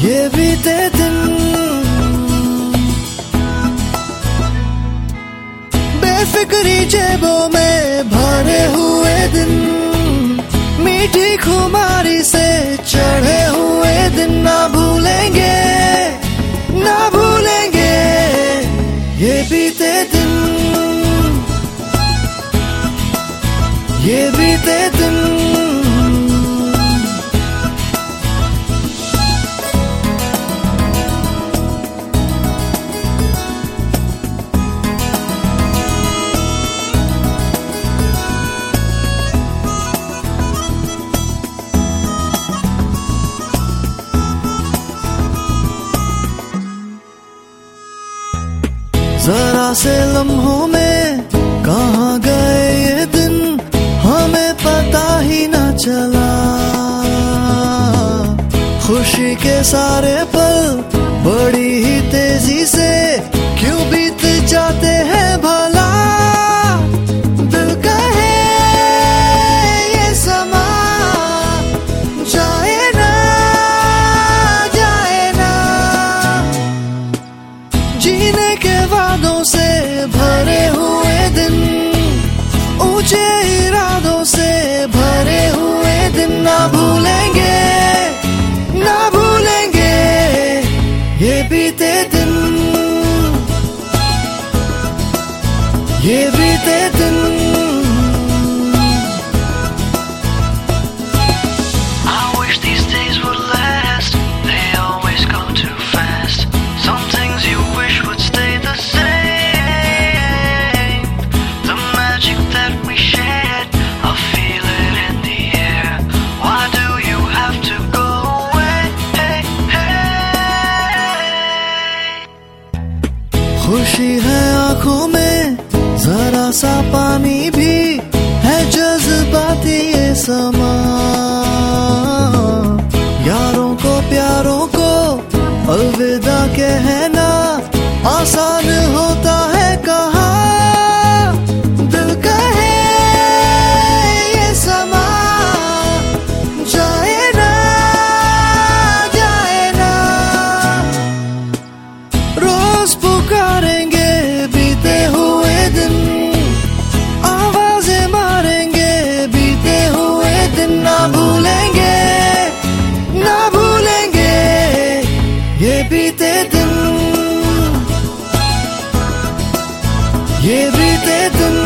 ये बीते दिन बेफिक्री जेबों में भरे हुए दिन, मीठी खुमारी से चढ़े हुए दिन ना भूलेंगे, ना भूलेंगे ये बीते दिन, ये बीते दिन। जरा से लम्हों में कहाँ गए ये दिन, हमें पता ही न चला। खुशी के सारे पल बड़ी ही तेजी से क्यों बीत जाते हैं भला। दिल कहे ये समा जाए ना, जाए ना। जीने के वादों से भरे हुए दिन, ऊंचे इरादों से भरे हुए दिन ना भूलेंगे, ना भूलेंगे ये बीते दिन, ये बीते दिन। खुशी है आंखों में जरा सा पानी भी है, जज्बाती ये समा। यारों को प्यारों को अलविदा कहना आसान होता है कहाँ। दिल कहे ये समा जाए ना, जाए ना। रोज पुकारेंगे बीते हुए दिन, आवाजें मारेंगे बीते हुए दिन ना भूलेंगे, ना भूलेंगे ये बीते दिन, ये बीते दिन।